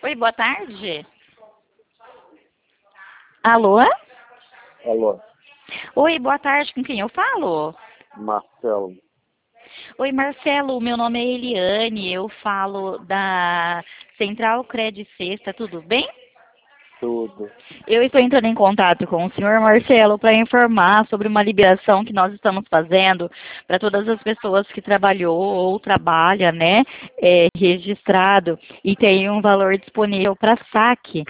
Oi, boa tarde. Alô? Alô, Oi, boa tarde, com quem eu falo? Marcelo. Oi, Marcelo, meu nome é Eliane, eu falo da Central Credit Sexta, tudo bem? Tudo. Eu estou entrando em contato com o senhor Marcelo para informar sobre uma liberação que nós estamos fazendo para todas as pessoas que trabalhou ou trabalha, né, registrado e tem um valor disponível para saque.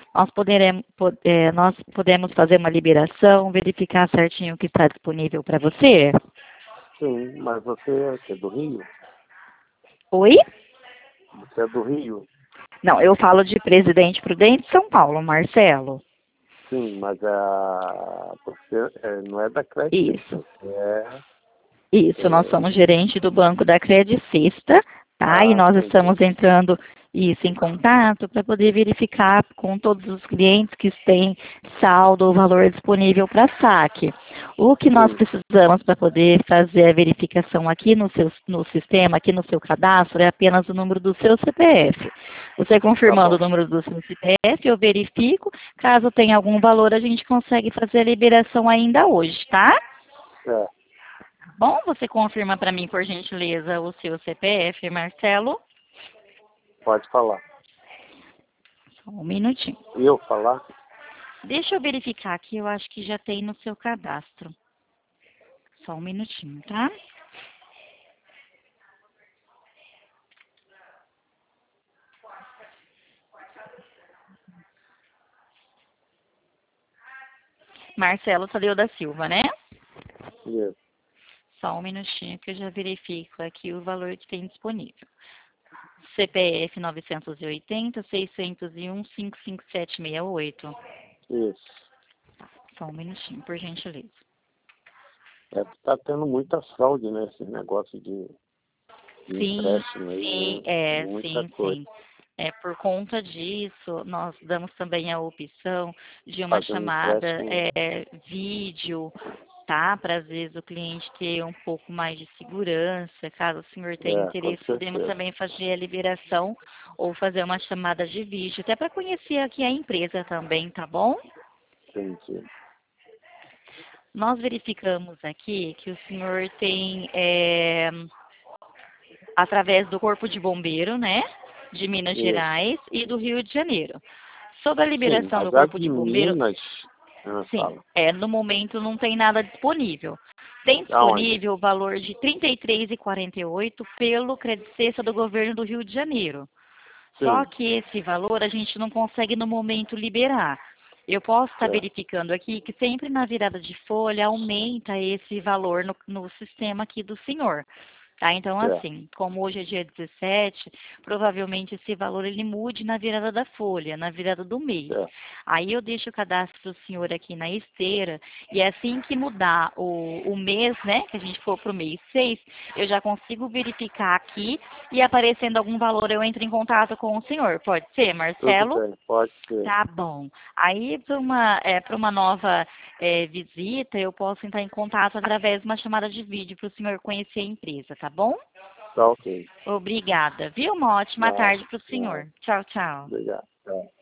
Nós podemos fazer uma liberação, verificar certinho o que está disponível para você? Sim, mas você é do Rio? Oi? Você é do Rio? Não, eu falo de Presidente Prudente, São Paulo, Marcelo. Sim, mas você não é da Credit, Isso. você é... Isso, nós somos gerente do Banco da Credit Sexta, tá? E nós Entendi. estamos entrando isso em contato para poder verificar com todos os clientes que têm saldo ou valor disponível para saque. O que nós Sim, precisamos para poder fazer a verificação aqui no sistema, aqui no seu cadastro, é apenas o número do seu CPF. Você tá confirmando o bom. número do seu CPF, eu verifico. Caso tenha algum valor, a gente consegue fazer a liberação ainda hoje, tá? É, Bom, você confirma para mim, por gentileza, o seu CPF, Marcelo? pode falar. Só um minutinho. Eu falar? Deixa eu verificar aqui, eu acho que já tem no seu cadastro. Só um minutinho, tá? Marcelo Tadeu da Silva, né? Isso. Só um minutinho que eu já verifico aqui o valor que tem disponível. CPF 980-601-55768. Isso. Só um minutinho, por gentileza. Tá tendo muita fraude, né? Esse negócio de Sim, empréstimo sim, aí, muita sim, coisa. sim. Por conta disso, nós damos também a opção de uma Fazendo chamada empréstimo, vídeo, tá? Para às vezes o cliente ter um pouco mais de segurança. Caso o senhor tenha com interesse, podemos certeza. também fazer a liberação ou fazer uma chamada de vídeo, até para conhecer aqui a empresa também, tá bom? Entendi. Nós verificamos aqui que o senhor tem através do Corpo de Bombeiro, né, de Minas Isso. Gerais e do Rio de Janeiro. Sobre a Sim, liberação do mas a Corpo de de Bombeiro, Minas, sim, fala. no momento não tem nada disponível. Tem Aonde? disponível o valor de R$ 33,48 pelo Credit Cesta do governo do Rio de Janeiro. Só Sim, que esse valor a gente não consegue no momento liberar. Eu posso estar certo. verificando aqui que sempre na virada de folha aumenta esse valor no sistema aqui do senhor. Tá? Então, Certo. assim, como hoje é dia 17, provavelmente esse valor ele mude na virada da folha, na virada do mês. Certo. Aí eu deixo o cadastro do senhor aqui na esteira e assim que mudar o mês, né, que a gente for para o mês 6, eu já consigo verificar aqui e aparecendo algum valor eu entro em contato com o senhor. Pode ser, Tudo Marcelo? bem, pode ser. Tá bom. Aí, para uma nova visita, eu posso entrar em contato através de uma chamada de vídeo para o senhor conhecer a empresa, tá bom? Tá ok. Obrigada, viu? Uma ótima Nada, tarde para o nada. senhor. Tchau, tchau. Obrigado. Tchau.